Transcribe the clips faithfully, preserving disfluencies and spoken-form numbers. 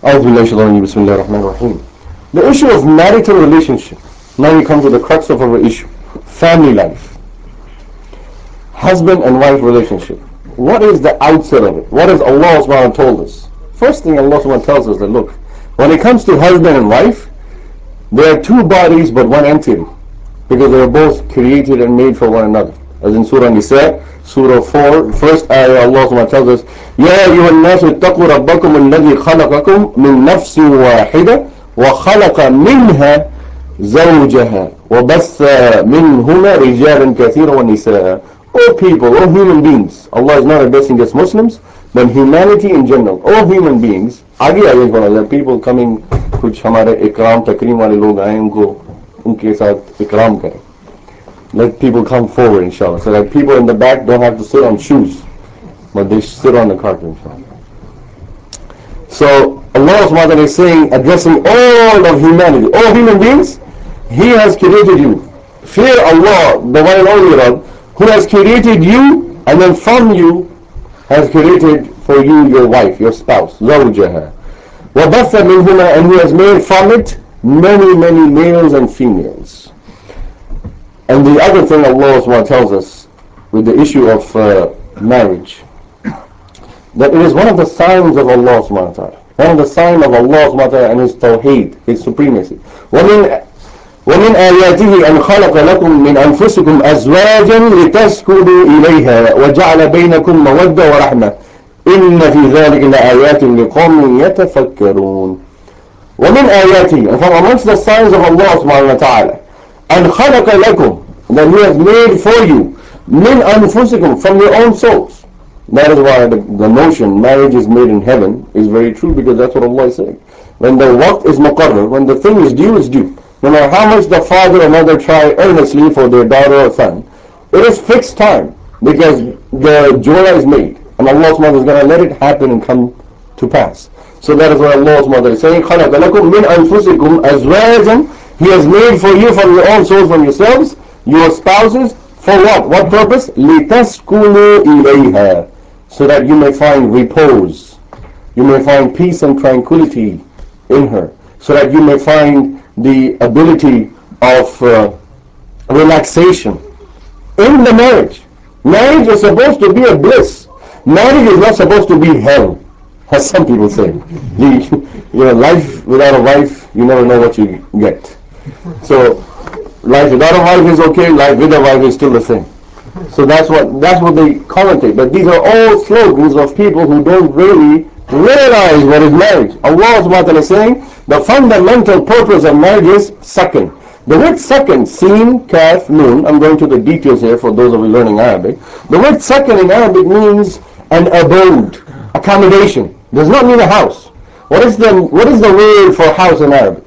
أعوذ بالله من الشيطان الرجيم بسم الله الرحمن الرحيم. The issue of marital relationship. Now we come to the crux of our issue. Family life. Husband and wife relationship. What is the outset of it? What has Allah subhanahu wa ta'ala told us? First thing Allah subhanahu wa ta'ala tells us that look, when it comes to husband and wife, there are two bodies but one entity. Because they are both created and made for one another. As in Surah Nisa, Surah four, first ayah, Allah subhanahu wa ta'ala tells us, يَا أَيُّهَا النَّاسُ اتَّقُوا رَبَّكُمُ الَّذِي خَلَقَكُم مِّن نَفْسٍ وَاحِدَةٍ وَخَلَقَ مِنْهَا زَوْجَهَا وَبَثَّ مِنْهُمَا رِجَالًا كَثِيرًا وَنِسَاءً. O people, O human beings, Allah is not addressing just Muslims, but humanity in general. O human beings, आगे आगे पढ़ा people coming, कुछ हमारे इकराम तकरीम वाले लोग आए उनको उनके साथ इकराम करें. Let people come forward, inshallah, so that people in the back don't have to sit on shoes, but they sit on the carpet, inshallah. So Allah subhanahu wa ta'ala is saying, addressing all of humanity, all human beings, He has created you. Fear Allah, the one and only Rabb, who has created you, and then from you has created for you your wife, your spouse, زوجها. وَبَثَّ مِنْهُمَا, and He has made from it many, many males and females. And the other thing Allah subhanahu wa ta'ala tells us with the issue of uh, marriage, that it is one of the signs of Allah subhanahu wa ta'ala. One of the signs of Allah subhanahu wa ta'ala and His tawheed, His supremacy. وَمِنْ ومن آياته أن خلق لكم من أنفسكم أزواجا لتسكنوا إليها وجعل بينكم مودة ورحمة إن في ذلك لآيات لقوم يتفكرون. ومن آياته, and from amongst the signs of Allah subhanahu wa ta'ala, أن خلق لكم, that He has made for you, من أنفسكم, from your own souls. That is why the, the notion marriage is made in heaven is very true, because that's what Allah is saying. When the waqt is muqarrar, when the thing is due, is due. No matter how much the father or mother try earnestly for their daughter or son, it is fixed time, because the joya is made, and Allah subhanahu wa ta'ala is going to let it happen and come to pass. So that is what Allah subhanahu wa ta'ala is saying, خَلَقَ لَكُم مِّنْ أَنفُسِكُمْ أَزْوَاجًا, He has made for you from your own souls, from yourselves, your spouses, for what? What purpose? لِتَسْكُنُوا إِلَيْهَا, so that you may find repose, you may find peace and tranquility in her, so that you may find the ability of uh, relaxation in the marriage. Marriage is supposed to be a bliss. Marriage is not supposed to be hell, as some people say. The, you know, life without a wife, you never know what you get. So life without a wife is okay, life with a wife is still the same. So that's what that's what they commentate. But these are all slogans of people who don't really realize what is marriage. Allah subhanahu wa ta'ala is saying the fundamental purpose of marriage is sakan. The word sakan, sin, kaf, noon, I'm going to the details here for those of you learning Arabic. The word sakan in Arabic means an abode, accommodation. Does not mean a house. What is the what is the word for house in Arabic?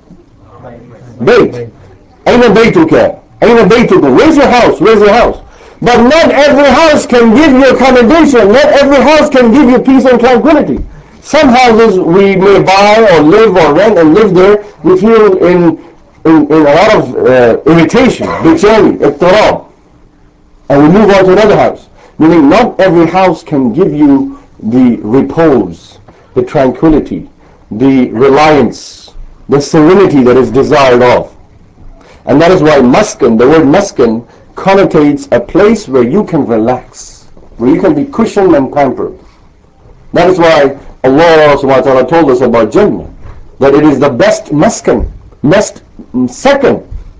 Bayt. Aina baytuka? Aina baytukum? Where's your house? Where's your house? But not every house can give you accommodation. Not every house can give you peace and tranquility. Some houses we may buy or live or rent and live there, we feel in in, in a lot of uh, irritation, bichani, ittirab, and we move on to another house. Meaning not every house can give you the repose, the tranquility, the reliance, the serenity that is desired of. And that is why maskan, the word maskan, connotates a place where you can relax, where you can be cushioned and pampered. That is why Allah subhanahu wa ta'ala told us about Jannah, that it is the best maskan, best second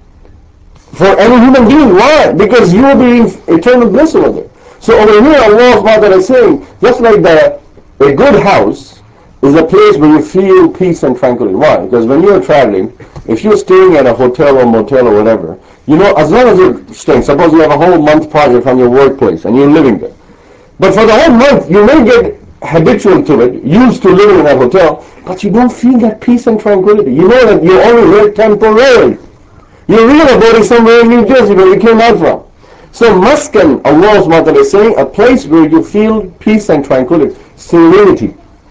for any human being. Why? Because you will be in eternal bliss over there. So over here Allah subhanahu wa ta'ala is saying, just like the, a good house is a place where you feel peace and tranquility. Why? Because when you're traveling, if you're staying at a hotel or motel or whatever, you know, as long as you're staying, suppose you have a whole month project from your workplace and you're living there. But for the whole month, you may get habitual to it, used to living in that hotel, but you don't feel that peace and tranquility. You know that you're only there temporarily. You're real about it somewhere in New Jersey where you came out from. So maskan, Allah subhanahu wa ta'ala is saying, a place where you feel peace and tranquility, serenity.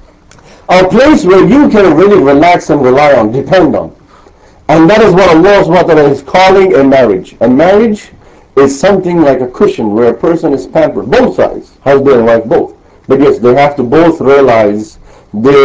A place where you can really relax and rely on, depend on. And that is what Allah subhanahu wa ta'ala is calling a marriage. A marriage is something like a cushion where a person is pampered, both sides, husband and wife both. But yes, they have to both realize their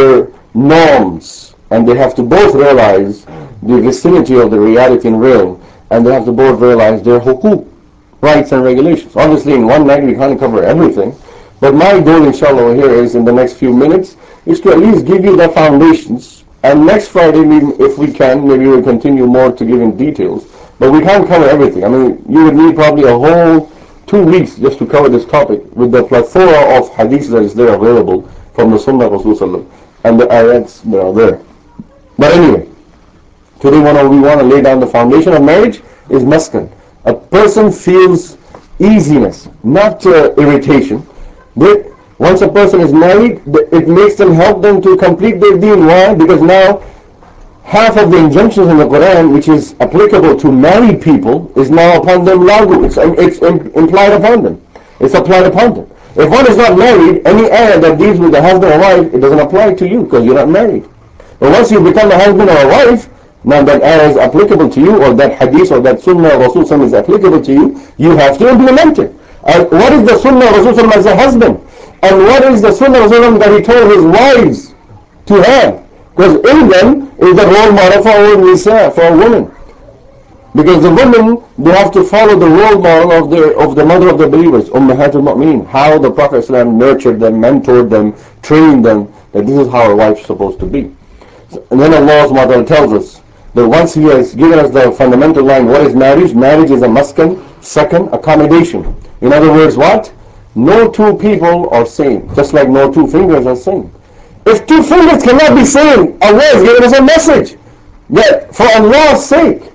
norms, and they have to both realize the vicinity of the reality and real, and they have to both realize their hukuk, rights and regulations. Obviously, in one night we can't cover everything, but my goal, inshallah, over here is in the next few minutes is to at least give you the foundations. And next Friday, if we can, maybe we'll continue more to give in details. But we can't cover everything. I mean, you would need probably a whole two weeks just to cover this topic with the plethora of hadiths that is there available from the Sunnah of Rasulullah and the ayats that are there. But anyway, today we want to lay down the foundation of marriage is maskan. A person feels easiness, not uh, irritation. They, once a person is married, it makes them help them to complete their deen. Why? Because now half of the injunctions in the Quran, which is applicable to married people, is now upon them lagu. It's, it's implied upon them. It's applied upon them. If one is not married, any ayah that deals with the husband or wife, it doesn't apply to you because you're not married. But once you become a husband or a wife, now that ayah is applicable to you, or that hadith or that sunnah of Rasul is applicable to you, you have to implement it. Uh, what is the sunnah of Rasul as a husband? And what is the sunnah of Rasul that he told his wives to have? Because in them is the role model for our nisa, for a woman. Because the women, they have to follow the role model of the of the mother of the believers, Ummahatul Mu'mineen, how the Prophet ﷺ nurtured them, mentored them, trained them, that this is how a wife is supposed to be. And then Allah subhanahu wa ta'ala tells us that once He has given us the fundamental line, what is marriage? Marriage is a maskan, second, accommodation. In other words, what? No two people are same, just like no two fingers are same. If two fingers cannot be same, Allah has given us a message that for Allah's sake,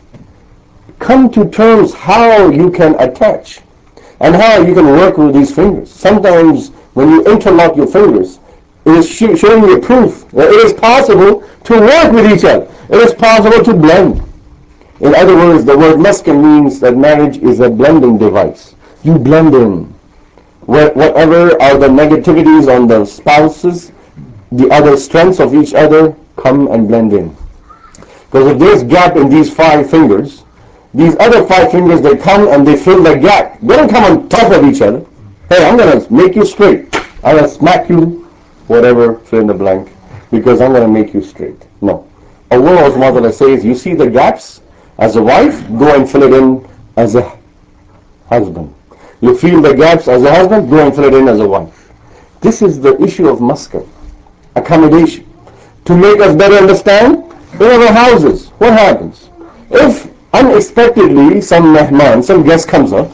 come to terms how you can attach and how you can work with these fingers. Sometimes when you interlock your fingers, it is showing you proof that it is possible to work with each other. It is possible to blend. In other words, the word maskan means that marriage is a blending device. You blend in. Whatever are the negativities on the spouses, the other strengths of each other come and blend in. Because if there's gap in these five fingers, these other five fingers, they come and they fill the gap. They don't come on top of each other. Hey, I'm going to make you straight. I'm going to smack you, whatever, fill in the blank, because I'm going to make you straight. No. Allah subhanahu wa ta'ala says, you see the gaps as a wife, go and fill it in as a husband. You feel the gaps as a husband, go and fill it in as a wife. This is the issue of maskan, accommodation. To make us better understand, in our houses, what happens? If unexpectedly some mehman, some guest comes up,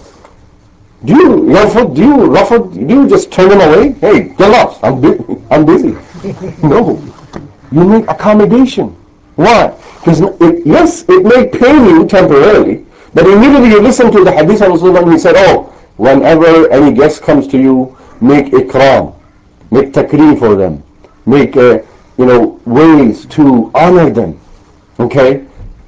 do you ruffle, do you ruffle, do you just turn them away? Hey, get lost, I'm, bu- I'm busy. No, you make accommodation. Why? Because it, yes, it may pain you temporarily, but immediately you listen to the hadith of Rasulullah and he said, oh, whenever any guest comes to you, make ikram, make takreem for them, make uh, you know, ways to honor them. Okay?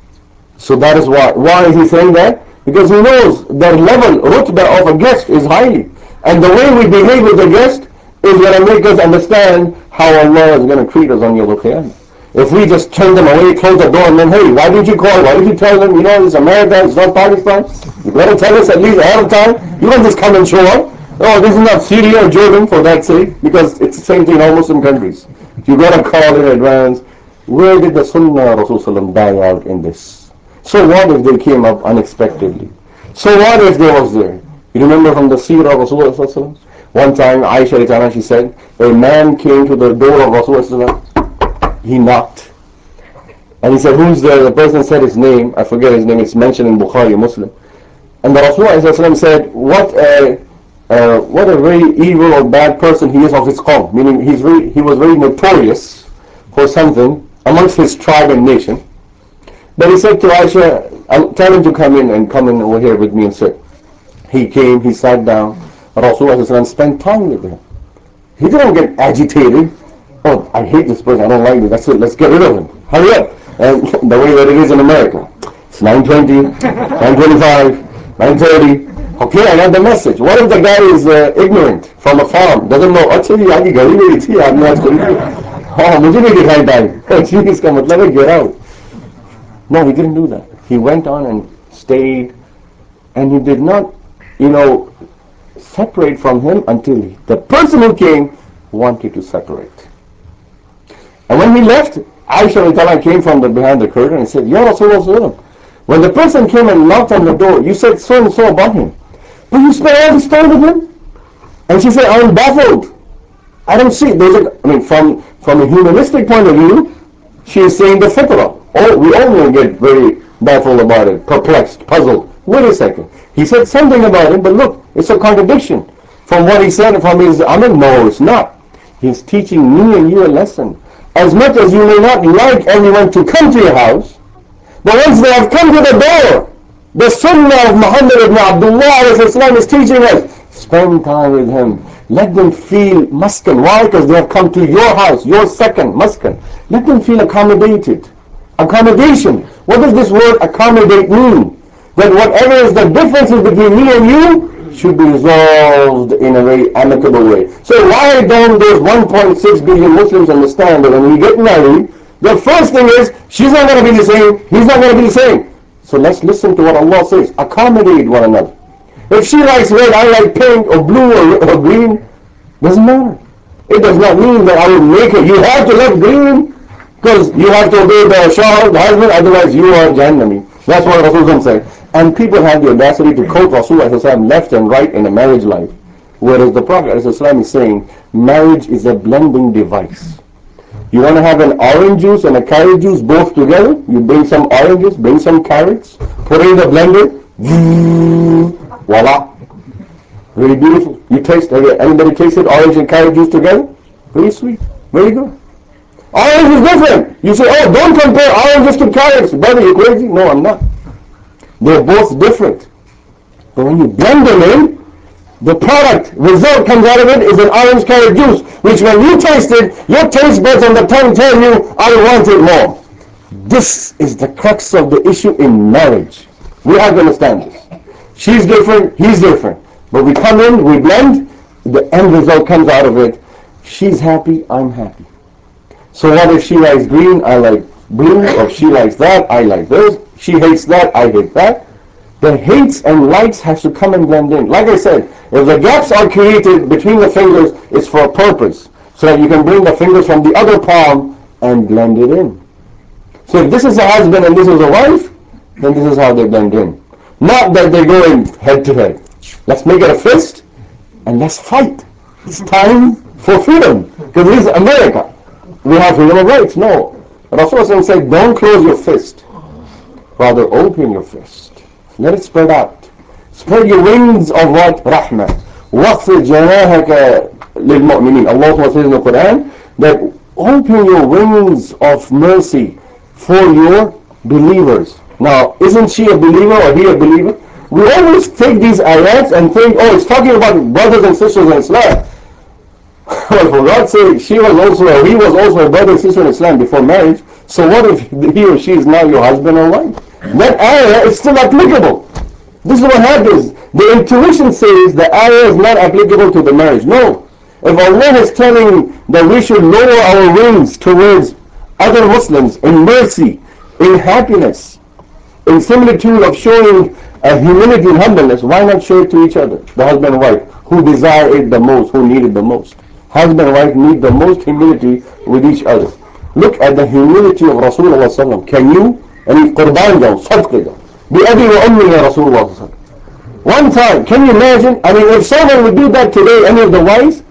So that is why. Why is he saying that? Because he knows the level, rutbah of a guest is highly. And the way we behave with the guest is going to make us understand how Allah is going to treat us on Yawm al-Qiyamah. If we just turn them away, close the door, and then, hey, why did you call? Why did you tell them, you know, it's America, it's not Pakistan? You better tell us at least ahead of time. You don't just come and show up. Oh, this is not Syria or Jordan, for that sake, because it's the same thing in all Muslim countries. You got to call in advance. Where did the Sunnah of Rasulullah die out in this? So what if they came up unexpectedly? So what if they was there? You remember from the seerah of Rasulullah? One time, Aisha, she said, a man came to the door of Rasulullah. He knocked. And he said, who's there? The person said his name. I forget his name. It's mentioned in Bukhari, Muslim. And the Rasulullah said, what a, uh, what a very evil or bad person he is of his qawm. Meaning he's very, he was very notorious for something amongst his tribe and nation. But he said to Aisha, I'll tell him to come in and come in over here with me and sit. He came, he sat down. Rasulullah spent time with him. He didn't get agitated. Oh, I hate this person, I don't like this, that's it, let's get rid of him. Hurry up. And the way that it is in America. It's nine twenty, nine twenty-five, nine thirty. Okay, I got the message. What if the guy is uh, ignorant from a farm, doesn't know, actually, I am not going to. Oh, मुझे नहीं दिखाई time. जी इसका मतलब है get out. No, he didn't do that. He went on and stayed, and he did not, you know, separate from him until he, the person who came wanted to separate. And when he left, Aisha radiallahu anha came from the behind the curtain and said, Ya Rasulullah, when the person came and knocked on the door, you said so and so about him. But you spent all this time with him? And she said, I'm baffled. I don't see. There's a, I mean, from, from a humanistic point of view, she is saying the fitrah. Oh, we all will get very baffled about it, perplexed, puzzled. Wait a second. He said something about him, but look, it's a contradiction from what he said from his Amal. No, it's not. He's teaching me and you a lesson. As much as you may not like everyone to come to your house, but once they have come to the door, the sunnah of Muhammad ibn Abdullah Islam is teaching us, spend time with him. Let them feel muskan. Why? Because they have come to your house, your second muskan. Let them feel accommodated. Accommodation. What does this word accommodate mean? That whatever is the differences between me and you should be resolved in a very amicable way. So why don't those one point six billion Muslims understand that when we get married, the first thing is, she's not going to be the same, he's not going to be the same. So let's listen to what Allah says. Accommodate one another. If she likes red, I like pink or blue or, or green, doesn't matter. It does not mean that I will make her, you have to love green because you have to obey the Shah, the husband, otherwise you are Jahannami. That's what Rasulullah said. And people have the audacity to quote Rasulullah left and right in a marriage life. Whereas the Prophet is saying, marriage is a blending device. You want to have an orange juice and a carrot juice both together? You bring some oranges, bring some carrots, put it in the blender, voila. Very beautiful. You taste, anybody tasted orange and carrot juice together? Very sweet, very good. Orange is different. You say, oh, don't compare oranges to carrots. Brother, you crazy? No, I'm not. They're both different. But when you blend them in, the product result comes out of it is an orange carrot juice, which when you taste it, your taste buds on the tongue tell you, I want it more. This is the crux of the issue in marriage. We have to understand this. She's different, he's different. But we come in, we blend, the end result comes out of it. She's happy, I'm happy. So what if she likes green, I like blue, or if she likes that, I like this. She hates that, I hate that. The hates and likes has to come and blend in. Like I said, if the gaps are created between the fingers, it's for a purpose. So that you can bring the fingers from the other palm and blend it in. So if this is a husband and this is a wife, then this is how they blend in. Not that they go in head to head. Let's make it a fist and let's fight. It's time for freedom. Because this is America. We have freedom of rights. No. Rasulullah said, don't close your fist. Rather open your fist. Let it spread out. Spread your wings of what? Rahmah. وَخْفِضْ جَنَاحَكَ لِلْمُؤْمِنِينَ. Allah says in the Quran that open your wings of mercy for your believers. Now, isn't she a believer or he a believer? We always take these ayats and think, oh, it's talking about brothers and sisters in Islam. Well, for God's sake, she was also, or he was also a brother and sister in Islam before marriage. So what if he or she is now your husband or wife? That ayah is still applicable. This is what happens. The intuition says the ayah is not applicable to the marriage. No. If Allah is telling that we should lower our wings towards other Muslims in mercy, in happiness, in similitude of showing a humility and humbleness, why not show it to each other? The husband and wife, who desire it the most, who need it the most. Husband and wife need the most humility with each other. Look at the humility of Rasulullah sallallahu alaihi wasallam. Can you? And qurban jaw, sadq jaw. Bi abi wa ummi ya Rasulullah sallallahu alaihi wasallam. One time, can you imagine? I mean, if someone would do that today, any of the wives,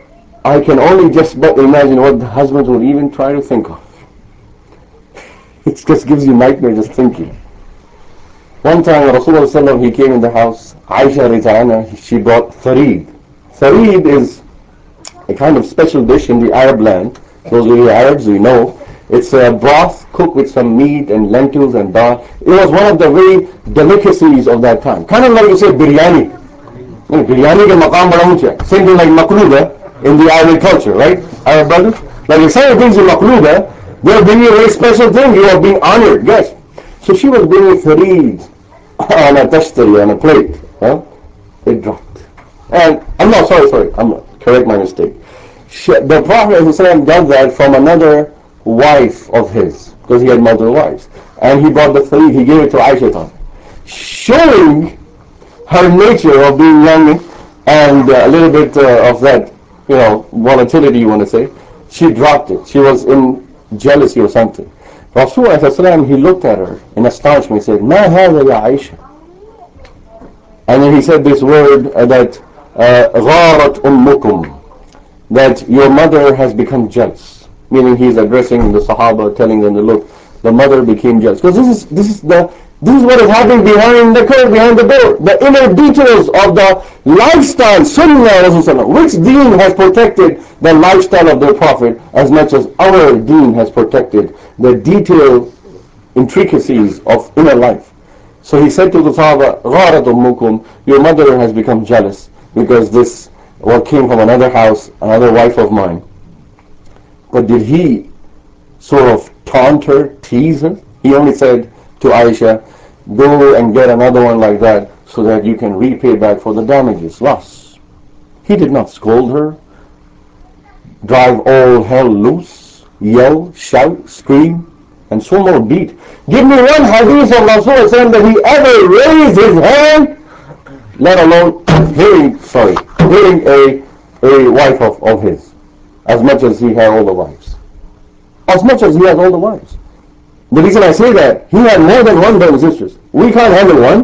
I can only just but imagine what the husbands would even try to think of. It just gives you nightmare just thinking. One time Rasulullah sallallahu alaihi wasallam, he came in the house, Aisha Rizana, she brought thareed. Thareed is a kind of special dish in the Arab land. Those of you Arabs, we know. It's a broth cooked with some meat and lentils and dal. It was one of the very delicacies of that time. Kind of like you say biryani. You know, biryani ke maqam bada uncha. Same thing like makluba in the Arabic culture, right? Arab brothers? Like if someone brings you makluba, they're bringing you a very special thing. You are being honored, yes. So she was bringing thareed on a tashtari, on a plate. Huh? It dropped. And I'm not sorry, sorry. I'm not. Correct my mistake. She, the Prophet ﷺ got that from another wife of his, because he had multiple wives. And he brought the thareed, he gave it to Aisha, showing her nature of being young and uh, a little bit uh, of that, you know, volatility, you want to say. She dropped it. She was in jealousy or something. Rasulullah, he looked at her in astonishment. He said, Ma hada ya Aisha? And then he said this word uh, that غارت أمكم, that your mother has become jealous. Meaning he's addressing the Sahaba, telling them, look, the mother became jealous. Because this is this is the this is what is happening behind the curtain, behind the door. The inner details of the lifestyle, Sunnah, which deen has protected the lifestyle of their Prophet as much as our deen has protected the detailed intricacies of inner life. So he said to the Sahaba, غَارَتْ أُمُّكُمْ, your mother has become jealous because this what came from another house, another wife of mine. But did he sort of taunt her, tease her? He only said to Aisha, go and get another one like that so that you can repay back for the damages, loss. He did not scold her, drive all hell loose, yell, shout, scream, and so more beat. Give me one hadith of Rasulullah that he ever raised his hand, let alone hearing, sorry, hearing a, a wife of, of his, as much as he had all the wives. As much as he has all the wives. The reason I say that, he had more than one brothers and sisters. We can't handle one.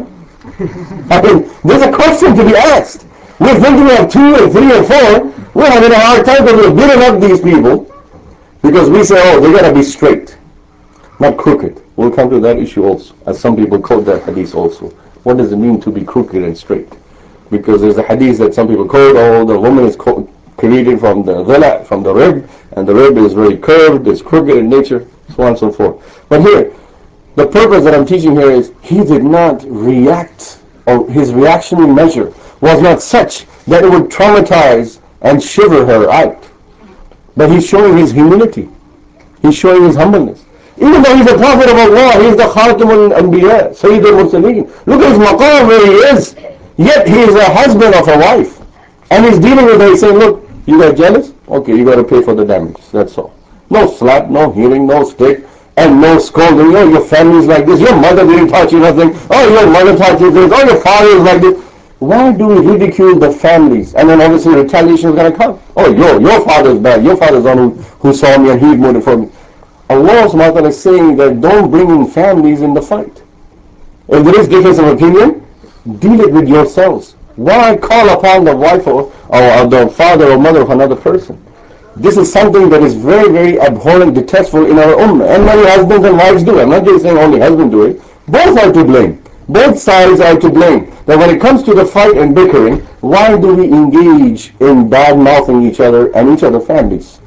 I mean, there's a question to be asked. We're thinking of two and three and four. We're having a hard time because we're building up these people because we say, oh, they got to be straight, not crooked. We'll come to that issue also, as some people quote that hadith also. What does it mean to be crooked and straight? Because there's a hadith that some people quote, oh, the woman is created from the dhila, from the rib, and the rib is very curved, it's crooked in nature, so on and so forth. But here, the purpose that I'm teaching here is he did not react, or his reactionary measure was not such that it would traumatize and shiver her out. But he's showing his humility. He's showing his humbleness. Even though he's a prophet of Allah, he's the Khatam al-Anbiya, Sayyid al-Mursaleen. Look at his maqam where he is. Yet he is a husband of a wife. And he's dealing with her. He's saying, look, you got jealous? Okay, you got to pay for the damages. That's all. No slap, no hitting, no stick, and no scolding. Oh, your family's like this. Your mother didn't touch you nothing. Oh, your mother taught you this. Oh, your father is like this. Why do we ridicule the families? And then obviously retaliation is going to come. Oh, your, your father's bad. Your father's the one who, who saw me and he ignored it for me. Allah subhanahu wa ta'ala is saying that don't bring in families in the fight. If there is difference of opinion, deal it with yourselves. Why call upon the wife or, or the father or mother of another person? This is something that is very, very abhorrent, detestful in our ummah. And many husbands and wives do. I'm not just saying only husbands do it. Both are to blame. Both sides are to blame. That when it comes to the fight and bickering, why do we engage in bad-mouthing each other and each other's families?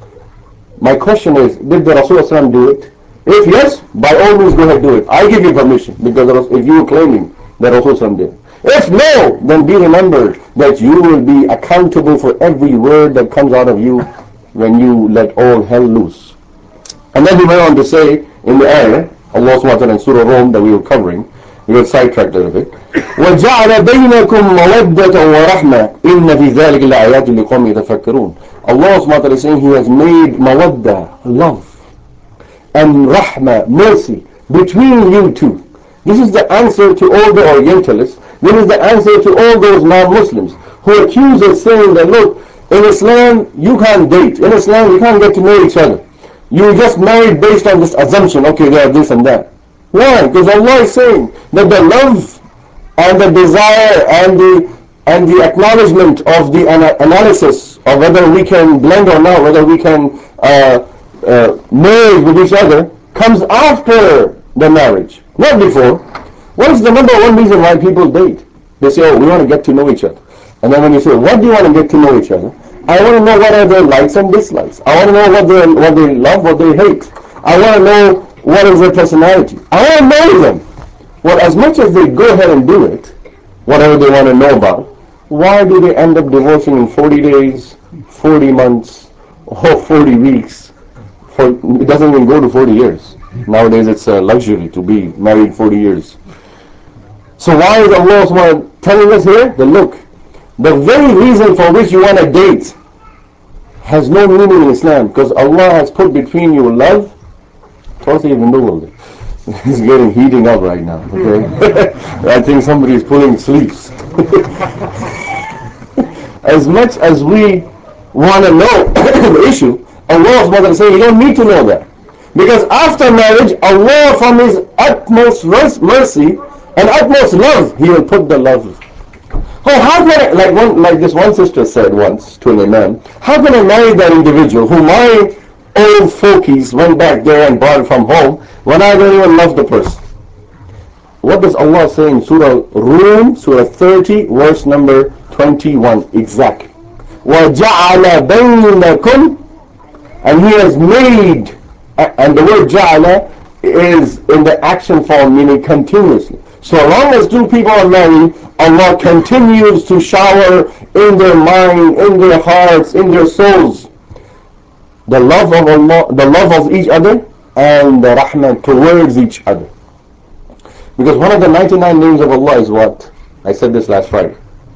My question is, did the Rasulullah do it? If yes, by all means go ahead do it. I give you permission, because if you are claiming that Rasulullah did. If no, then be remembered that you will be accountable for every word that comes out of you when you let all hell loose. And then he went on to say in the ayah, Allah subhanahu wa ta'ala in Surah Rum that we were covering, we got sidetracked a little bit. وَجَعَلَ بَيْنَكُمْ مَوَدَّةً وَرَحْمَةً إِنَّ فِي ذَلِكَ لَآيَاتٍ لِقَوْمٍ يَتَفَكَّرُونَ. Allah subhanahu wa ta'ala is saying He has made mawadda, love, and rahmah, mercy, between you two. This is the answer to all the Orientalists. This is the answer to all those non-Muslims who accuse us saying that, look, in Islam you can't date. In Islam you can't get to know each other. You just married based on this assumption, okay, they are this and that. Why? Because Allah is saying that the love and the desire and the and the acknowledgement of the ana- analysis of whether we can blend or not, whether we can uh, uh, merge with each other, comes after the marriage, not before. What is the number one reason why people date? They say, oh, we want to get to know each other. And then when you say, what do you want to get to know each other? I want to know what are their likes and dislikes. I want to know what they what they love, what they hate. I want to know what is their personality. I want to know them. Well, as much as they go ahead and do it, whatever they want to know about, why do they end up divorcing in forty days, forty months, or forty weeks? For, it doesn't even go to forty years. Nowadays it's a luxury to be married forty years. So why is Allah telling us here that look, the very reason for which you want to date has no meaning in Islam, because Allah has put between you love. It's getting heating up right now, okay? I think somebody is pulling sleeves. As much as we want to know the issue, Allah's mother is saying you don't need to know that. Because after marriage, Allah from His utmost mercy and utmost love, He will put the love. Oh, how can I, like one, like this one sister said once to an imam, how can I marry that individual who my old folkies went back there and brought it from home when I don't even love the person? What does Allah say in Surah Rum, Surah thirty, verse number twenty-one, exactly? وَجَعَلَ بَيْنَكُمْ, and He has made, and the word ja'ala is in the action form, meaning continuously. So long as two people are married, Allah continues to shower in their mind, in their hearts, in their souls, the love of Allah, the love of each other, and the rahmah towards each other. Because one of the ninety-nine names of Allah is what? I said this last Friday.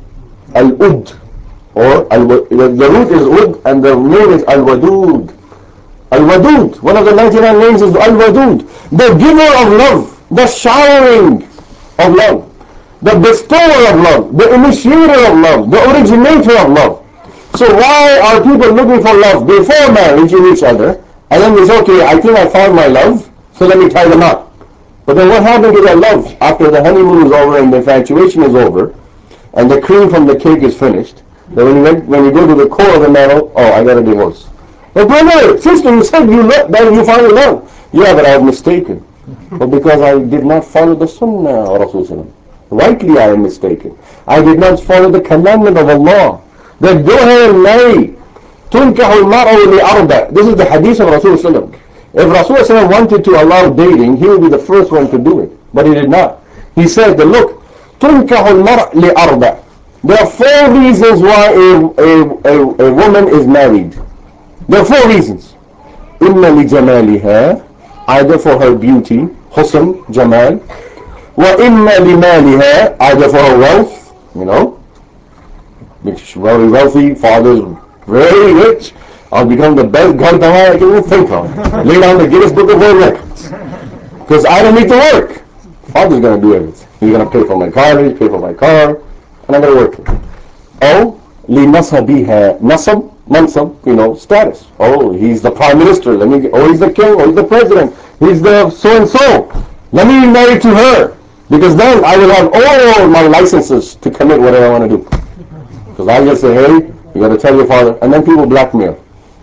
Al-Ud, or al the, the root is Ud, and the name is Al-Wadud. Al-Wadud, one of the ninety-nine names is Al-Wadud, the giver of love, the showering of love, the bestower of love, the initiator of love, the originator of love. So why are people looking for love before marriage in each other, and then they say, okay, I think I found my love, so let me tie them up. But then what happened to that love after the honeymoon is over and the infatuation is over, and the cream from the cake is finished? Then when you, went, when you go to the core of the matter, oh, I got a divorce. But brother, sister, you said you lo- that you found love. Yeah, but I was mistaken. But because I did not follow the sunnah of Rasulullah. Rightly I am mistaken. I did not follow the commandment of Allah. That go ahead and marry. تُنْكَحُ الْمَرْءُ لِأَرْبَعٍ. This is the hadith of Rasulullah. If Rasulullah wanted to allow dating, he would be the first one to do it. But he did not. He said that, look, تُنْكَحُ الْمَرْءُ لِأَرْبَعٍ. There are four reasons why a, a, a, a woman is married. There are four reasons. إِمَّا لِجَمَالِهَا, either for her beauty, husn, jamal. وَإِمَّا لِمَالِهَا, either for her wealth, you know. Very wealthy, father's very rich. I'll become the best Gardama I can even think of. Lay down the Guinness Book of World Records. Because I don't need to work. Father's going to do everything. He's going to pay for my college, pay for my car, and I'm going to work. Oh, لِنَصَبِهَا, nasab, mansab, you know, status. Oh, he's the prime minister. Let me. Oh, he's the king. Oh, he's the president. He's the so and so. Let me be married to her, because then I will have all my licenses to commit whatever I want to do. Because I just say, hey, you got to tell your father, and then people blackmail.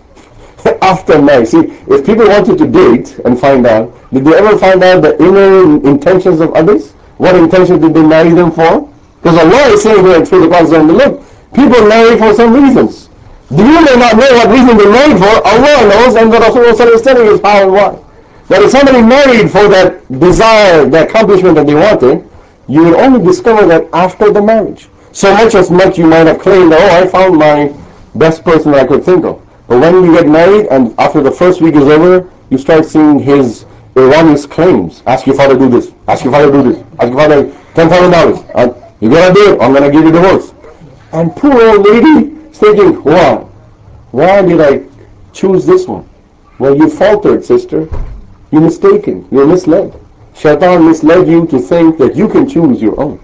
After marriage, see, if people wanted to date and find out, did they ever find out the inner intentions of others? What intention did they marry them for? Because Allah is saying here through the Quran, look, people marry for some reasons. You may not know what reason they married for. Allah knows, and the Rasulullah is telling us how and why. But if somebody married for that desire, the accomplishment that they wanted, you will only discover that after the marriage. So much as much you might have claimed, oh, I found my best person that I could think of. But when you get married and after the first week is over, you start seeing his erroneous claims. Ask your father to do this. Ask your father to do this. Ask your father ten thousand dollars. Uh, you gotta do it. I'm gonna give you divorce. And poor old lady is thinking, why? Why did I choose this one? Well, you faltered, sister. You're mistaken. You're misled. Shaitan misled you to think that you can choose your own.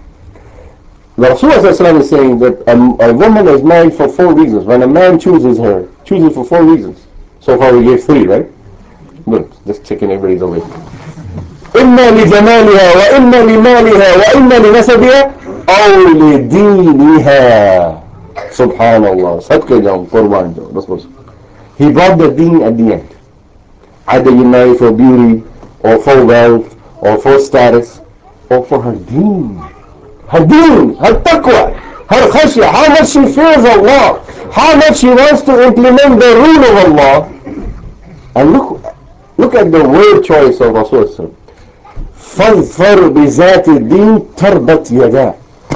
The Rasulullah is saying that a, a woman is married for four reasons. When a man chooses her, chooses for four reasons. So far we gave three, right? Good. Just checking everybody's awake. إِمَّا لِجَمَالِهَا وَإِمَّا لِمَالِهَا وَإِمَّا لِنَسَبِهَا أَوْ لِدِينِهَا. Subhanallah. Sadqa jam, Qurban jam. He brought the deen at the end. Either you marry for beauty, or for wealth, or for status, or for her deen. Her deen, her taqwa, her khashya, how much she fears Allah, how much she wants to implement the rule of Allah. And look, look at the word choice of Rasulullah. فَاظْفَرْ بِذَاتِ الدِّينِ تَرْبَتْ يَدَاهُ.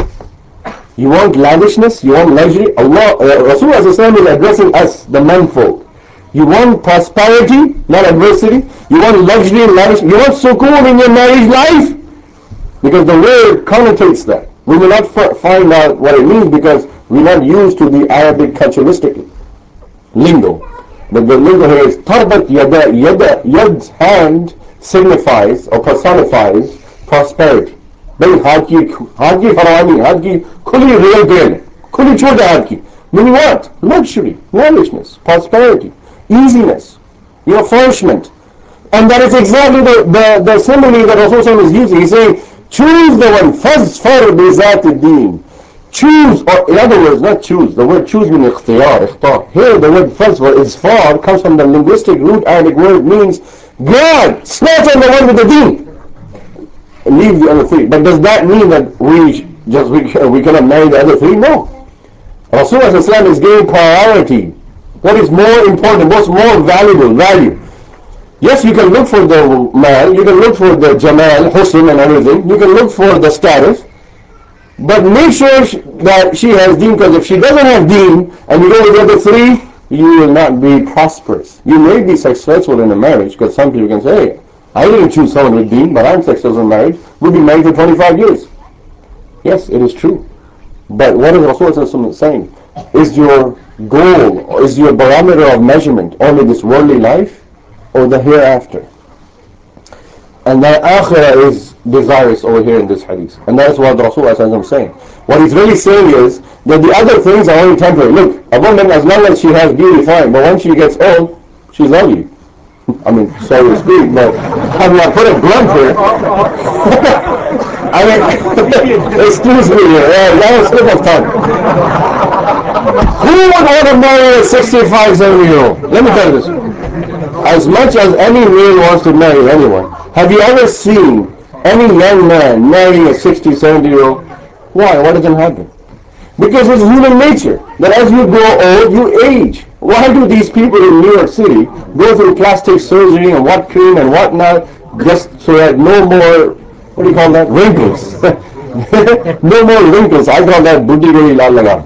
You want lavishness, you want luxury. Allah, uh, Rasulullah is addressing us, the menfolk. You want prosperity, not adversity. You want luxury and lavishness. You want sukoon in your marriage life. Because the word connotates that. We will not f- find out what it means because we're not used to the Arabic culturalistic lingo. But the lingo here is tarbat yada. Yada, yad's hand signifies or personifies prosperity. भाई हाथ की हाथ की फरावानी हाथ की खुली real grain खुली छोटे हाथ की meaning what? Luxury, lavishness, prosperity. easiness, you know, flourishment. And that is exactly the, the, the simile that Rasulullah is using. He's saying, choose the one, فَزْفَرْ بِذَاتِ الدِّينِ. Choose, or in other words, not choose. The word choose means ikhtiyar, ikhtar. Here the word fazfar, is far, comes from the linguistic root Arabic word, means grab, snatch on the one with the deen, and leave the other three. But does that mean that we just we, we cannot marry the other three? No. Rasulullah is giving priority. What is more important, what's more valuable, value? Yes, you can look for the man, you can look for the jamal, husn and everything, you can look for the status, but make sure that she has deen, because if she doesn't have deen and you go with the other three, you will not be prosperous. You may be successful in a marriage, because some people can say, hey, I didn't choose someone with deen, but I'm successful in marriage. We've been married for twenty-five years. Yes, it is true. But what is Rasulullah saying? Is your goal, or is your barometer of measurement only this worldly life or the hereafter? And the akhirah is desirous over here in this hadith. And that is what Rasulullah is saying. What he's really saying is that the other things are only temporary. Look, a woman, as long as she has beauty, fine. But once she gets old, she's ugly. I mean, so to speak, but I mean, I put it blunt here. I mean, excuse me here. Uh, that was slip of tongue. Who would want to marry a sixty-five, seventy year old? Let me tell you this. As much as any male wants to marry anyone, have you ever seen any young man marrying a sixty, seventy year old? Why? What doesn't happen? Because it's human nature that as you grow old, you age. Why do these people in New York City go through plastic surgery and what cream and what not, just so that no more, what do you call that, wrinkles? No more wrinkles. I call that buddhi goi lal laga.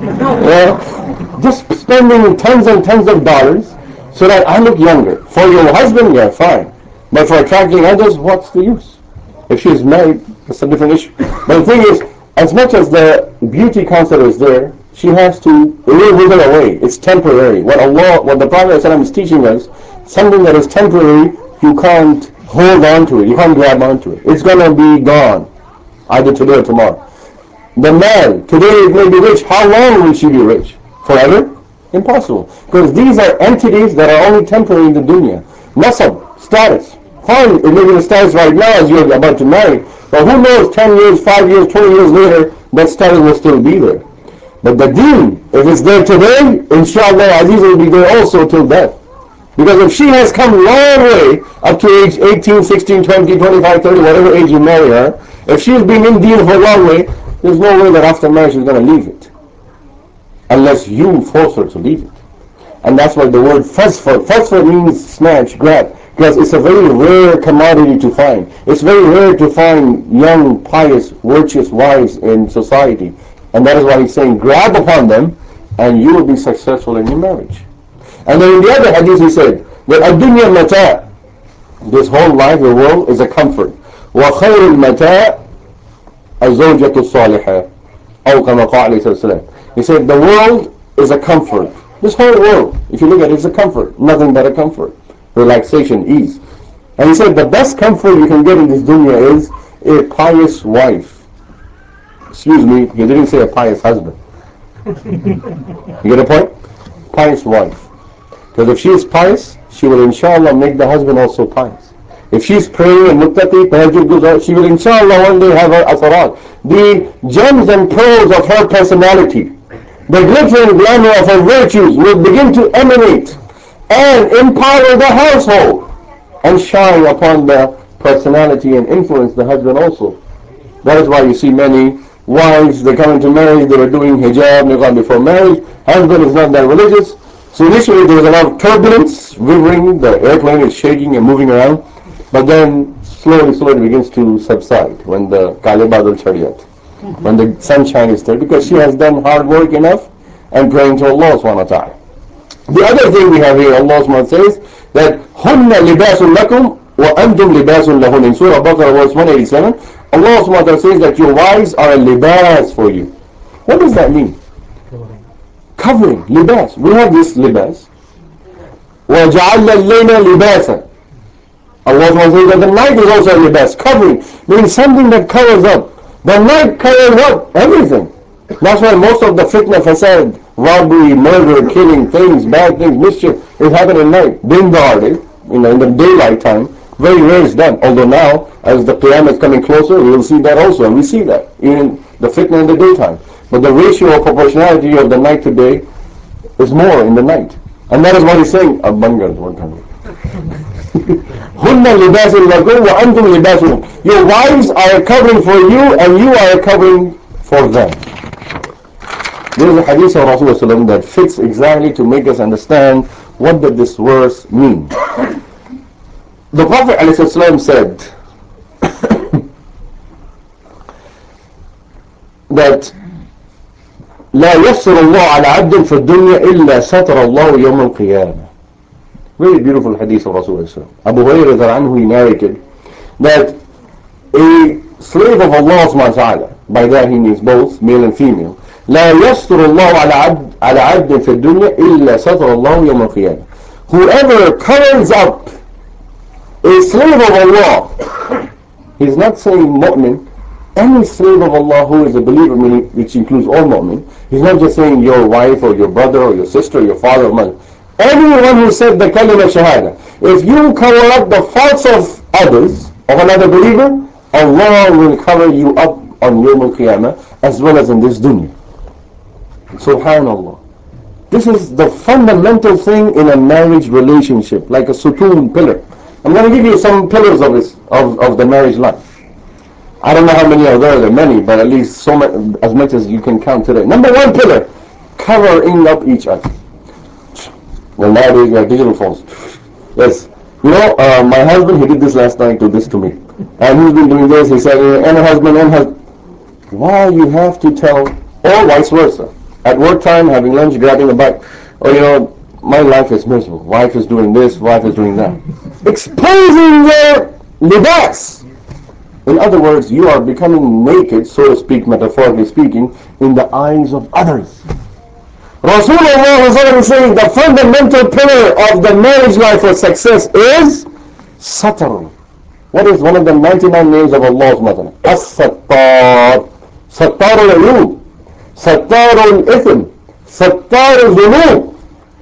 Yeah? Just spending tons and tons of dollars so that I look younger. For your husband, yeah, fine. But for attracting others, what's the use? If she's married, that's a different issue. But the thing is, as much as the beauty concept is there, she has to wiggle away. It's temporary. What Allah, what the Prophet ﷺ is teaching us, something that is temporary, you can't hold on to it. You can't grab onto it. It's going to be gone, either today or tomorrow. The man, today may be rich. How long will she be rich? Forever? Impossible. Because these are entities that are only temporary in the dunya. Nasab, status. Fine, it may be the status right now as you're about to marry. But who knows, ten years, five years, twenty years later, that status will still be there. But the deen, if it's there today, inshallah, Aziz will be there also till death. Because if she has come a long way, up to age eighteen, sixteen, twenty, twenty-five, thirty, whatever age you marry her, if she's been in deen for a long way, there's no way that after marriage she's going to leave it. Unless you force her to leave it. And that's why the word fazfar, fazfar means snatch, grab. Because it's a very rare commodity to find. It's very rare to find young, pious, virtuous wives in society. And that is why he's saying, grab upon them, and you will be successful in your marriage. And then in the other hadith he said, that ad-dunya mata', this whole life, the world, is a comfort. وَخَيْرُ الْمَتَاءِ الزَّوْجَةُ الصَّالِحَةِ أو كما قال عليه السلام. He said, the world is a comfort. This whole world, if you look at it, it's a comfort. Nothing but a comfort. Relaxation, ease. And he said, the best comfort you can get in this dunya is a pious wife. Excuse me, he didn't say a pious husband. You get a point? Pious wife. Because if she is pious, she will inshallah make the husband also pious. If she's praying and muttaqi, tahajjud goes out, she will inshallah one day have her asarat. The gems and pearls of her personality, the glitter and glamour of her virtues will begin to emanate and empower the household and shine upon the personality and influence the husband also. That is why you see many wives, they come into marriage, they were doing hijab, niqab before marriage, husband is not that religious. So initially there was a lot of turbulence, quivering, the airplane is shaking and moving around, but then slowly, slowly begins to subside when the Kale Badal Chadiyat, when the sunshine is there, because she has done hard work enough and praying to Allah subhanahu wa ta'ala. The other thing we have here, Allah subhanahu wa ta'ala says that هُنَّ لِبَاسٌ لَكُمْ وَأَنْتُمْ لِبَاسٌ لَهُنَّ. In Surah Baqarah verse one eighty-seven, Allah subhanahu wa ta'ala says that your wives are a libas for you. What does that mean? Covering, libas. We have this libas. وَجَعَلَّ اللَّيْلَ لِبَاسًا. Allah subhanahu wa ta'ala says that the night is also a libas, covering, meaning something that covers up. The night covers up everything. That's why most of the fitna, fasad, robbery, murder, killing, things, bad things, mischief, It happened at night, din daylight, you know, in the daylight time. Very rare is done. Although now, as the Qiyamah is coming closer, we will see that also, and we see that even the fitna in the daytime. But the ratio of proportionality of the night to day is more in the night, and that is what he's saying. Abangar, one time. Hunna libasun lakum wa antum libasun. Your wives are a covering for you, and you are a covering for them. There is a hadith of Rasulullah that fits exactly to make us understand what did this verse mean. The Prophet ﷺ said that لا يسر الله على عبد في الدنيا إلا ستر الله يوم القيامة. Very beautiful hadith of Rasulullah. Abu Hurairah anhu, he narrated that a slave of Allah subhanahu wa ta'ala, by that he means both male and female, لا يسر الله على عبد على عبد في الدنيا إلا ستر الله يوم القيامة. Whoever covers up a slave of Allah, he's not saying mu'min, any slave of Allah who is a believer, meaning which includes all mu'min. He's not just saying your wife or your brother or your sister or your father or mother. Anyone who said the kalima shahada, if you cover up the faults of others, of another believer, Allah will cover you up on Yawm al-Qiyamah as well as in this dunya. Subhanallah. This is the fundamental thing in a marriage relationship, like a sutoon pillar. I'm going to give you some pillars of this, of, of the marriage life. I don't know how many are there, there are many, but at least so much, as much as you can count today. Number one pillar, covering up each other. Well, nowadays we have digital phones. Yes. You know, uh, my husband, he did this last night, did this to me. And he's been doing this, he said, and a husband, and husband. Why you have to tell, or vice versa. At work time, having lunch, grabbing a bite. Or, you know, my life is miserable. Wife is doing this, wife is doing that. Exposing your libas. In other words, you are becoming naked, so to speak, metaphorically speaking, in the eyes of others. Rasulullah is saying the fundamental pillar of the marriage life for success is Satr. What is one of the ninety-nine names of Allah's mother? As-Sattar. Sattar al-Uyub. Sattar al-Ithm. Sattar al-Dhunub.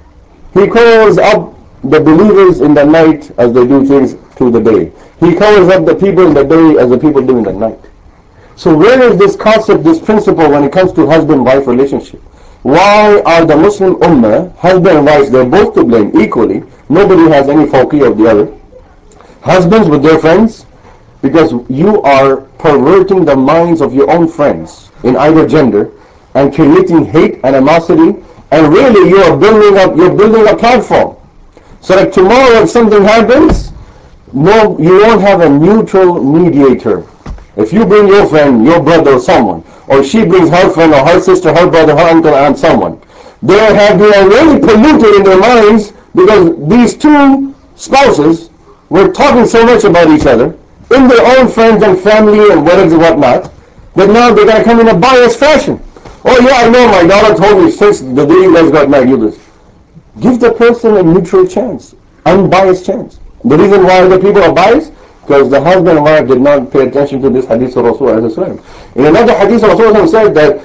He covers up the believers in the night as they do things through the day. He covers up the people in the day as the people do in the night. So where is this concept, this principle when it comes to husband-wife relationship? Why are the Muslim Ummah, husband and wife, they're both to blame equally. Nobody has any fawqiyah of the other. Husbands with their friends, because you are perverting the minds of your own friends in either gender and creating hate, animosity, and really you are building up, you're building a platform. So that tomorrow if something happens, no, you won't have a neutral mediator. If you bring your friend, your brother or someone, or she brings her friend or her sister, her brother, her uncle, and someone, they have been already polluted in their minds because these two spouses were talking so much about each other in their own friends and family and whatever and whatnot, that now they're going to come in a biased fashion. Oh yeah, I know, my daughter told me since the day you guys got married, you this. Give the person a neutral chance, unbiased chance. The reason why the people are biased, because the husband and wife did not pay attention to this hadith of Rasulullah. In another hadith of Rasulullah said that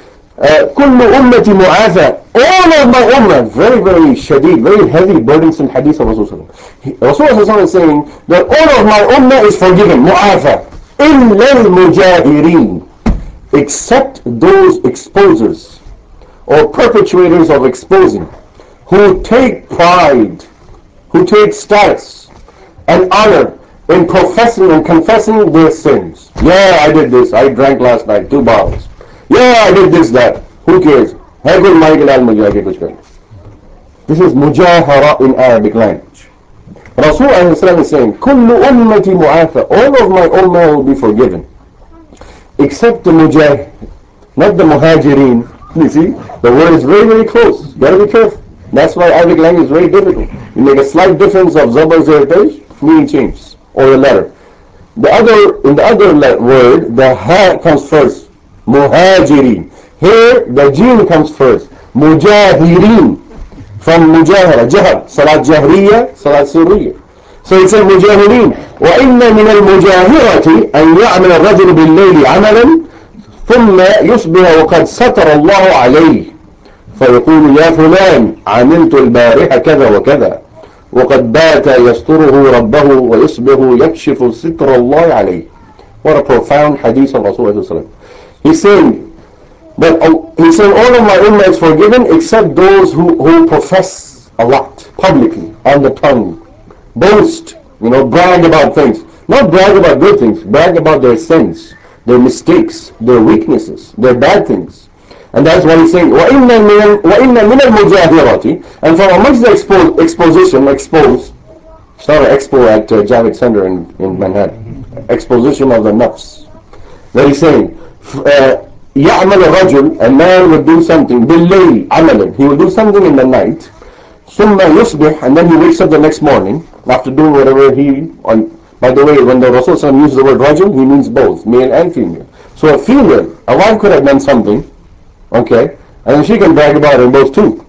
كل أمتي معافى, all of my ummah, very very shadid, very heavy, burdensome hadith of Rasulullah. Rasulullah is saying that all of my ummah is forgiven, mu'afa, إلا المجاهرين, except those exposers or perpetrators of exposing, who take pride, who take status and honor in professing and confessing their sins. Yeah, I did this. I drank last night two bottles. Yeah, I did this, that. Who cares? This is mujahara in Arabic language. Rasulullah is saying, Kullu ummati mu'afa, all of my ummah will be forgiven, except the mujahid, not the muhajirin. You see, the word is very, very close. You gotta be careful. That's why Arabic language is very difficult. You make a slight difference of zabar zayr, meaning changes, or the letter. The other, in the other word, the ha comes first, muhajirin. Here, the jeen comes first, mujahirin, from mujahara, jahar, salat jahriya, salat surriya. So it says mujahirin. وَإِنَّ مِنَ الْمُجَاهِرَةِ أَنْ يَعْمَلَ الرَّجُلُ بِاللَّيْلِ عَمَلًا ثُمَّ يُصْبِحَ وَقَدْ سَتَرَ اللَّهُ عَلَيْهِ فيقول يا فلان عملت البارحة كذا وكذا وقد بات يستره ربه ويصبح يكشف ستر الله عليه. What a profound hadith of Rasulullah. He's saying that he's saying all of my ummah is forgiven except those who, who profess a lot publicly on the tongue, boast, you know, brag about things. Not brag about good things, brag about their sins, their mistakes, their weaknesses, their bad things. And that's why he's saying, وَإِنَّ مِنَ الْمُجَاهِرَةِ. And from amongst the expo- exposition, expose, start an expo at uh, Javits Center in, in Manhattan, exposition of the nafs. That he's saying, uh, يَعْمَلَ الرَّجُلُ, a man would do something, بِاللَّيْلِ عَمَلًا, he will do something in the night, ثُمَّ يُصْبِحْ, and then he wakes up the next morning, after doing whatever he, on, by the way, when the Rasul uses the word rajul, he means both, male and female. So a female, a wife could have done something, okay, and then she can brag about it in both too.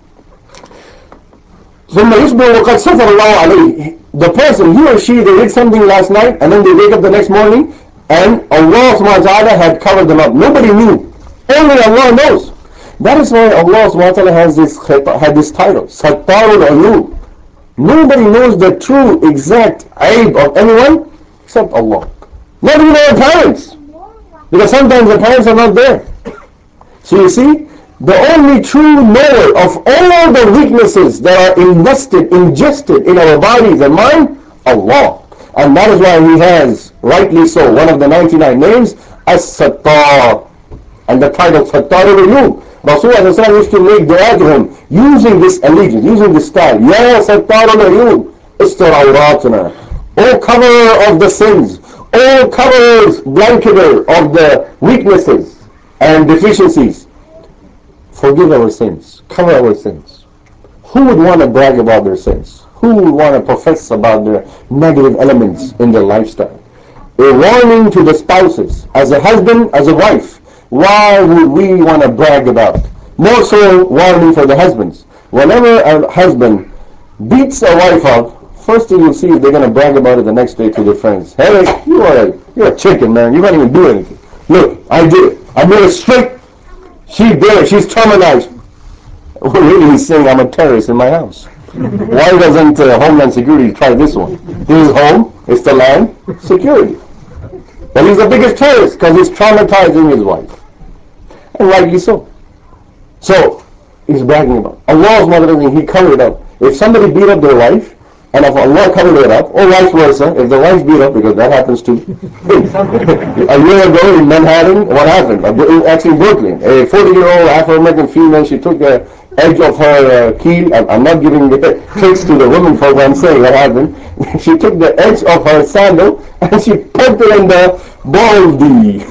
ثُمَّ يُصْبِحُ وَقَدْ سَفَرَ اللَّهُ عَلَيْهِ. The person, he or she, they did something last night, and then they wake up the next morning, and Allah subhanahu wa ta'ala had covered them up. Nobody knew. Only Allah knows. That is why Allah subhanahu wa ta'ala has this, had this title, Sattarul Uyub. Nobody knows the true, exact aib of anyone except Allah. Not even our parents. Because sometimes the parents are not there. So you see, the only true knower of all the weaknesses that are invested, ingested in our bodies and mind, Allah. And that is why He has, rightly so, one of the ninety-nine names, As-Sattar. And the title Sattarul Uyub. Rasulullah used to make dua to him, using this allegiance, using this style. Ya Sattarul Uyub, Istar Awratna. O coverer of the sins, O coverers, blanketer of the weaknesses and deficiencies, forgive our sins, cover our sins. Who would want to brag about their sins? Who would want to profess about their negative elements in their lifestyle? A warning to the spouses, as a husband, as a wife. Why would we want to brag about it? More so, warning for the husbands. Whenever a husband beats a wife up, first thing you'll see is they're going to brag about it the next day to their friends. Hey, you are a, you're a chicken, man. You can't even do anything. Look, I did it. I made it straight. She's there. She's traumatized. Well, really, he's saying I'm a terrorist in my house. Why doesn't uh, Homeland Security try this one? This is home. It's the land. Security. But he's the biggest terrorist because he's traumatizing his wife. And rightly so. So, he's bragging about it. Allah's mother, He covered it up. If somebody beat up their wife, and if Allah covered it up, or vice versa, if the wife beat up, because that happens too. A year ago in Manhattan, what happened? Actually in Brooklyn, a forty-year-old Afro-American female, she took the edge of her uh, keel. I'm not giving the tricks to the women folk, I'm saying what happened. She took the edge of her sandal and she put it in the baldy.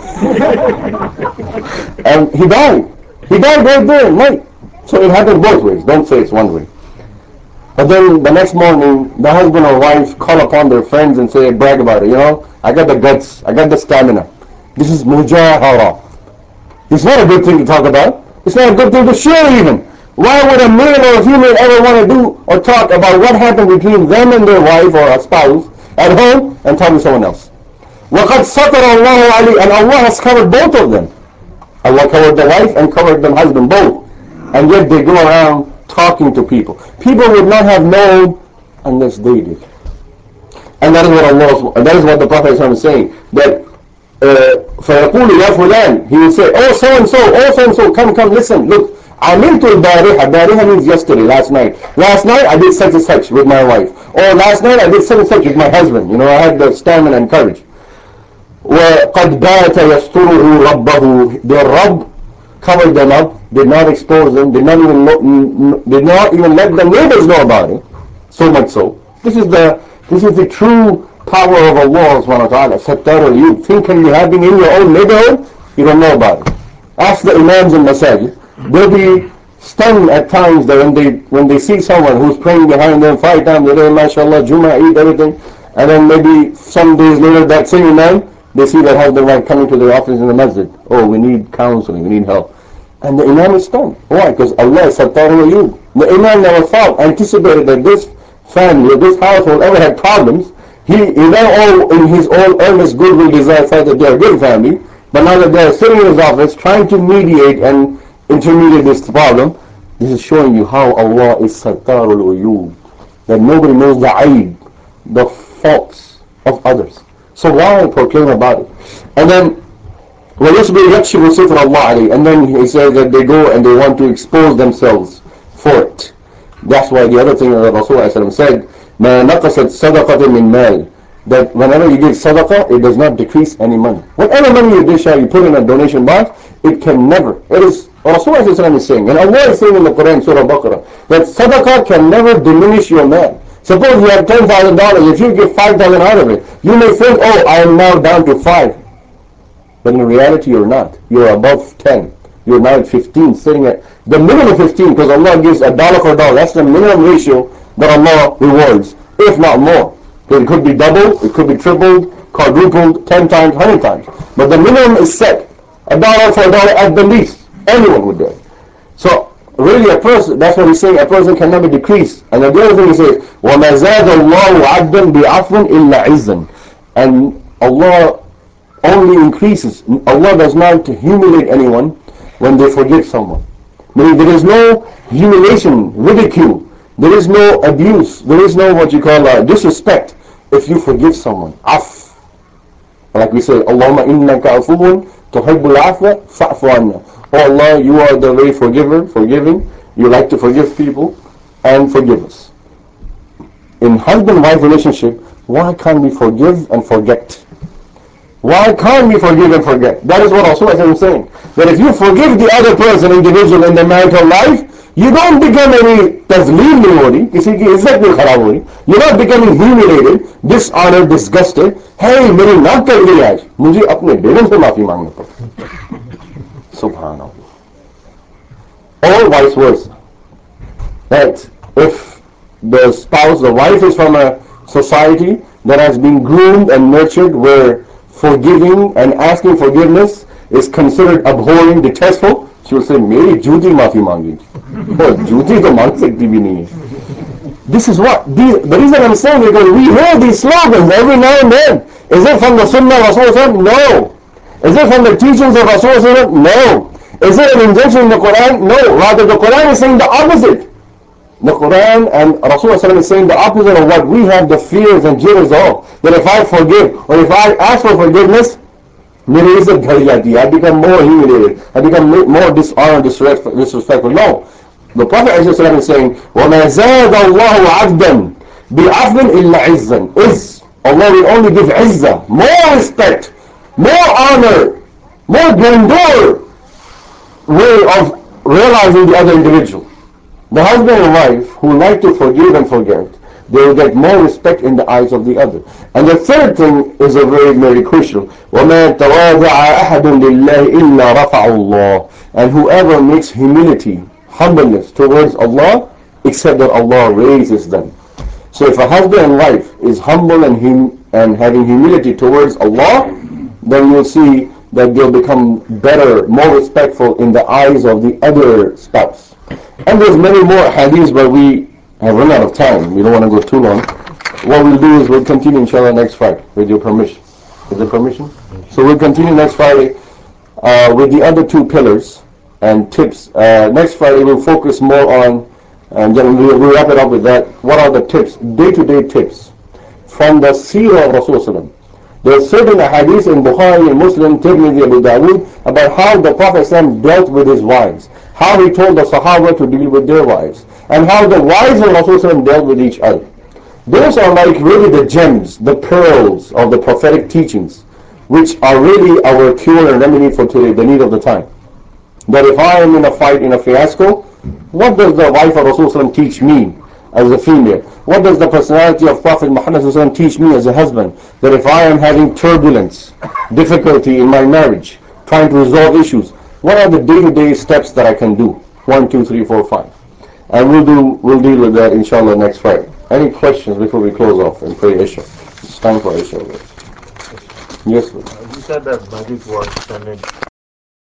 And he died. He died right there at night. So it happened both ways. Don't say it's one way. But then the next morning, the husband or wife call upon their friends and say, brag about it. You know, I got the guts. I got the stamina. This is mujahara. It's not a good thing to talk about. It's not a good thing to share even. Why would a male or a female ever want to do or talk about what happened between them and their wife or a spouse at home and talk to someone else? وَقَدْ سَطَرَ اللَّهُ عَلِي. And Allah has covered both of them. Allah covered the wife and covered the husband, both. And yet they go around talking to people. People would not have known unless they did. And that is what Allah, that is what the Prophet is saying. That فَيَقُولُ يَا فُلَانِ, he will say, oh so and so, oh so and so, come, come, listen, look. عَمِلْتُ الْبَارِحَ. Bariha means yesterday, last night. Last night I did such and such with my wife. Or last night I did such and such with my husband. You know, I had the stamina and courage. وَقَدْ بَاتَ يَسْتُرُهُ رَبَّهُ. Their Rabb covered them up, did not expose them, did not even know, did not even let the neighbors know about it. So much so. This is the this is the true power of Allah subhanahu wa ta'ala. Sattarul Uyub. Think can be happening in your own neighborhood, you don't know about it. Ask the imams in masajid. They'll be stunned at times that when they when they see someone who's praying behind them five times a day, mashallah, Jummah, Eid, everything, and then maybe some days later that same imam, they see their husband wife coming to their office in the masjid. Oh, we need counseling, we need help. And the imam is stunned. Why? Because Allah is Sattarul Uyub. The imam never thought, anticipated that this family, this household ever had problems. He, he now all in his own earnest goodwill desire thought that they are a good family. But now that they are sitting in his office trying to mediate and intermediate this problem, this is showing you how Allah is Sattarul Uyub. that nobody knows the aib, the faults of others. So why proclaim about it? And then وَيُصْبِرْ يَكْشِفُ سِتْرَ اللَّهِ عَلَيْهِ. And then he says that they go and they want to expose themselves for it. That's why the other thing that Rasulullah said, مَا نَقَصَتْ صَدَقَةٍ مِّن مَالٍ, that whenever you give sadaqah, it does not decrease any money. Whatever money you dish out, you put in a donation box, it can never. It is Rasulullah is saying, and Allah is saying in the Quran, Surah Baqarah, that sadaqah can never diminish your man. Suppose you have ten thousand dollars, if you give five thousand dollars out of it, you may think, oh, I am now down to five. But in reality, you're not. You're above ten. You're now at fifteen, sitting at the minimum fifteen, because Allah gives a dollar for a dollar. That's the minimum ratio that Allah rewards, if not more. It could be doubled, it could be tripled, quadrupled, ten times, hundred times. But the minimum is set. A dollar for a dollar at the least. Anyone would do it. So really a person, that's what he's saying, a person can never decrease. And the other thing he says, وَمَا زَادَ اللَّهُ عَبْدًا بِعَفْوٍ إِلَّا عِزًّا. And Allah only increases. Allah does not humiliate anyone when they forgive someone. Meaning there is no humiliation, ridicule. There is no abuse. There is no what you call uh, disrespect if you forgive someone. Af. Like we say, Allahumma innaka afuun tuhibbul afwa fa'fu anna. Oh Allah, you are the very forgiver, forgiving. You like to forgive people and forgive us. In husband-wife relationship, why can't we forgive and forget? Why can't we forgive and forget? That is what Rasulullah is saying. That if you forgive the other person, individual in the marital life, you don't become any tazleen nahi ho rahi, kisi ki izzat nahi kharab ho rahi. You're not becoming humiliated, dishonored, disgusted. Hey, meri naak kar gayi aaj, mujhe apne begum se maafi mangna pada. Subhanallah. Or vice versa. That if the spouse, the wife is from a society that has been groomed and nurtured where forgiving and asking forgiveness is considered abhorring, detestful, she will say, Meri juti maafi mangi. Oh, juti to mang sakti bhi nahi hai. This is what, the, the reason I'm saying is because we hear these slogans every now and then. Is it from the Sunnah of Rasulullah? No. Is it from the teachings of Rasulullah? No. Is it an injunction in the Quran? No. Rather, the Quran is saying the opposite. The Quran and Rasulullah is saying the opposite of what we have the fears and jitters of. That if I forgive or if I ask for forgiveness, I become more humiliated. I become more dishonored, disrespectful. No. The Prophet is saying, وَمَا زَادَ اللَّهُ عَبْدًا بِعَفْوٍ إِلَّا عِزًّا. Izz. Allah will only give izzah, more respect, more honor, more grandeur way of realizing the other individual. The husband and wife who like to forgive and forget, they will get more respect in the eyes of the other. And the third thing is a very, very crucial. وَمَا تَوَاضَعَ أَحَدٌ لِلَّهِ إِلَّا رَفَعُ اللَّهُ. And whoever makes humility, humbleness towards Allah, except that Allah raises them. So if a husband and wife is humble and hum and having humility towards Allah, then you'll see that they'll become better, more respectful in the eyes of the other spouse. And there's many more hadiths, but we have run out of time. We don't want to go too long. What we'll do is we'll continue inshallah next Friday with your permission. With the permission? So we'll continue next Friday uh, with the other two pillars and tips. Uh, next Friday we'll focus more on, and then we'll, we'll wrap it up with that. What are the tips, day-to-day tips from the seerah of Rasulullah? There are certain hadiths in Bukhari and Muslim, Tirmidhi, Abu Dawood, about how the Prophet dealt with his wives, how he told the Sahaba to deal with their wives, and how the wives of Rasulullah dealt with each other. Those are like really the gems, the pearls of the prophetic teachings, which are really our cure and remedy for today, the need of the time. That if I am in a fight, in a fiasco, what does the wife of Rasulullah teach me as a female? What does the personality of Prophet Muhammad teach me as a husband? That if I am having turbulence, difficulty in my marriage, trying to resolve issues, what are the day-to-day steps that I can do? One, two, three, four, five. And we'll do we'll deal with that inshallah next Friday. Any questions before we close off and pray Isha? It's time for Isha. Yes, sir. You said that magic was sending